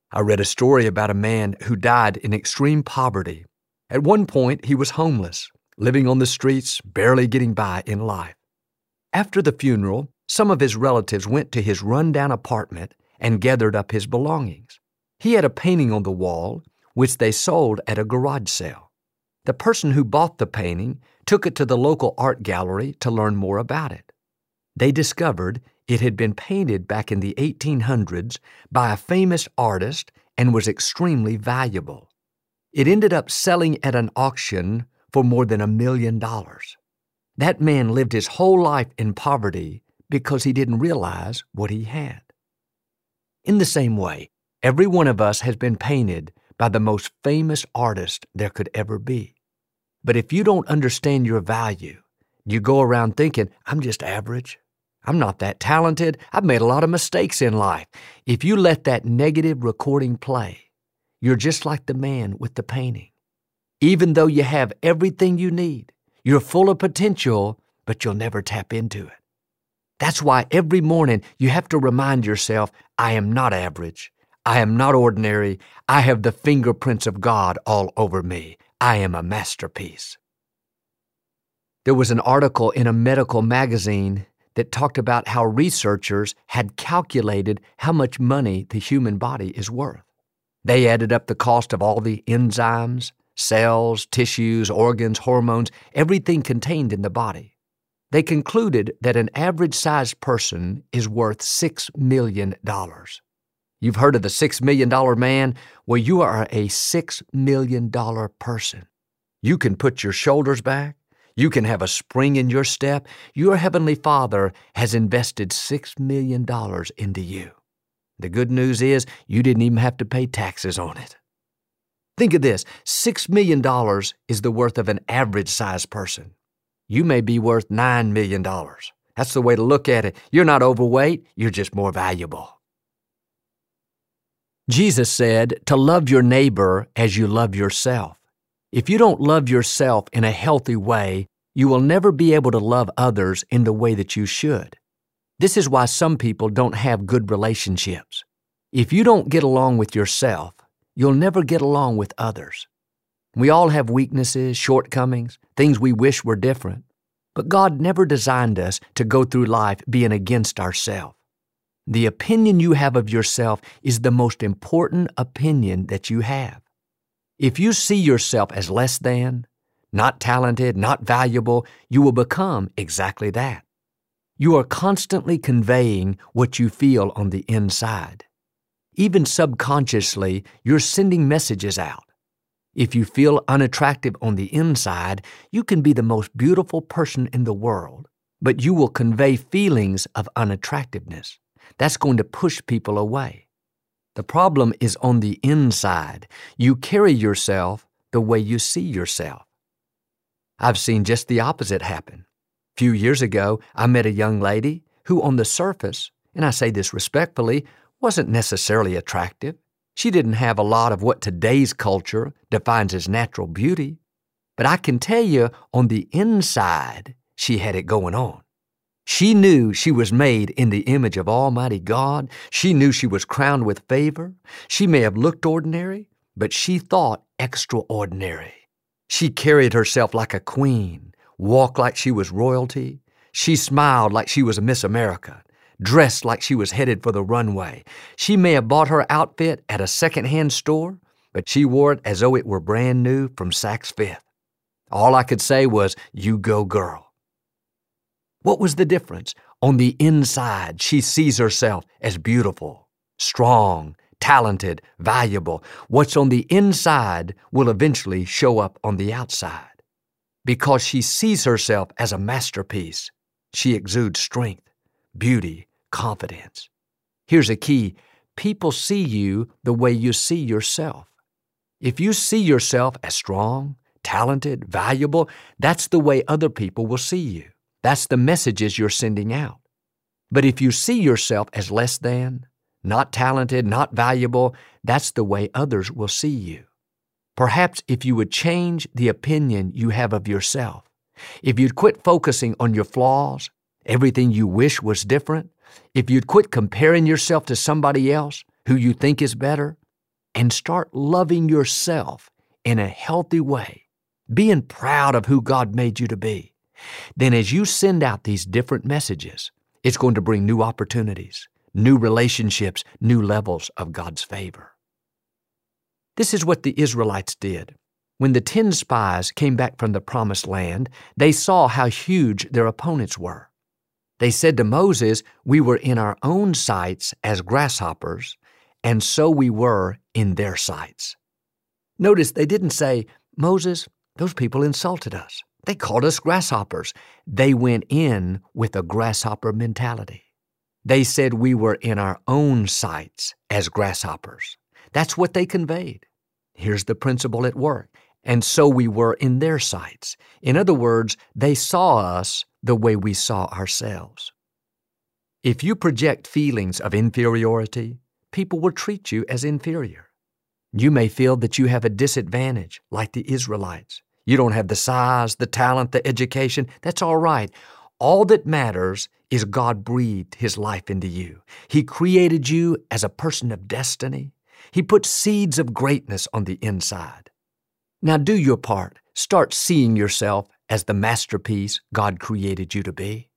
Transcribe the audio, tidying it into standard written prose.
I read a story about a man who died in extreme poverty. At one point, he was homeless, living on the streets, barely getting by in life. After the funeral, some of his relatives went to his rundown apartment and gathered up his belongings. He had a painting on the wall, which they sold at a garage sale. The person who bought the painting took it to the local art gallery to learn more about it. They discovered it had been painted back in the 1800s by a famous artist and was extremely valuable. It ended up selling at an auction for more than $1 million. That man lived his whole life in poverty because he didn't realize what he had. In the same way, every one of us has been painted by the most famous artist there could ever be. But if you don't understand your value, you go around thinking, I'm just average. I'm not that talented. I've made a lot of mistakes in life. If you let that negative recording play, you're just like the man with the painting. Even though you have everything you need, you're full of potential, but you'll never tap into it. That's why every morning you have to remind yourself, I am not average. I am not ordinary. I have the fingerprints of God all over me. I am a masterpiece. There was an article in a medical magazine that talked about how researchers had calculated how much money the human body is worth. They added up the cost of all the enzymes, cells, tissues, organs, hormones, everything contained in the body. They concluded that an average-sized person is worth $6 million. You've heard of the $6 million man? Well, you are a $6 million person. You can put your shoulders back. You can have a spring in your step. Your Heavenly Father has invested $6 million into you. The good news is you didn't even have to pay taxes on it. Think of this, $6 million is the worth of an average-sized person. You may be worth $9 million. That's the way to look at it. You're not overweight, you're just more valuable. Jesus said to love your neighbor as you love yourself. If you don't love yourself in a healthy way, you will never be able to love others in the way that you should. This is why some people don't have good relationships. If you don't get along with yourself, you'll never get along with others. We all have weaknesses, shortcomings, things we wish were different. But God never designed us to go through life being against ourselves. The opinion you have of yourself is the most important opinion that you have. If you see yourself as less than, not talented, not valuable, you will become exactly that. You are constantly conveying what you feel on the inside. Even subconsciously, you're sending messages out. If you feel unattractive on the inside, you can be the most beautiful person in the world, but you will convey feelings of unattractiveness. That's going to push people away. The problem is on the inside. You carry yourself the way you see yourself. I've seen just the opposite happen. A few years ago, I met a young lady who on the surface, and I say this respectfully, wasn't necessarily attractive. She didn't have a lot of what today's culture defines as natural beauty. But I can tell you, on the inside, she had it going on. She knew she was made in the image of Almighty God. She knew she was crowned with favor. She may have looked ordinary, but she thought extraordinary. She carried herself like a queen, walked like she was royalty. She smiled like she was a Miss America, dressed like she was headed for the runway. She may have bought her outfit at a secondhand store, but she wore it as though it were brand new from Saks Fifth. All I could say was, you go, girl. What was the difference? On the inside, she sees herself as beautiful, strong, talented, valuable. What's on the inside will eventually show up on the outside. Because she sees herself as a masterpiece, she exudes strength, beauty, confidence. Here's a key. People see you the way you see yourself. If you see yourself as strong, talented, valuable, that's the way other people will see you. That's the messages you're sending out. But if you see yourself as less than, not talented, not valuable, that's the way others will see you. Perhaps if you would change the opinion you have of yourself, if you'd quit focusing on your flaws, everything you wish was different, if you'd quit comparing yourself to somebody else who you think is better, and start loving yourself in a healthy way, being proud of who God made you to be, then as you send out these different messages, it's going to bring new opportunities, new relationships, new levels of God's favor. This is what the Israelites did. When the 10 spies came back from the Promised Land, they saw how huge their opponents were. They said to Moses, "We were in our own sights as grasshoppers, and so we were in their sights." Notice they didn't say, "Moses, those people insulted us. They called us grasshoppers." They went in with a grasshopper mentality. They said we were in our own sights as grasshoppers. That's what they conveyed. Here's the principle at work. And so we were in their sights. In other words, they saw us the way we saw ourselves. If you project feelings of inferiority, people will treat you as inferior. You may feel that you have a disadvantage, like the Israelites. You don't have the size, the talent, the education. That's all right. All that matters is God breathed His life into you. He created you as a person of destiny. He put seeds of greatness on the inside. Now do your part. Start seeing yourself as the masterpiece God created you to be.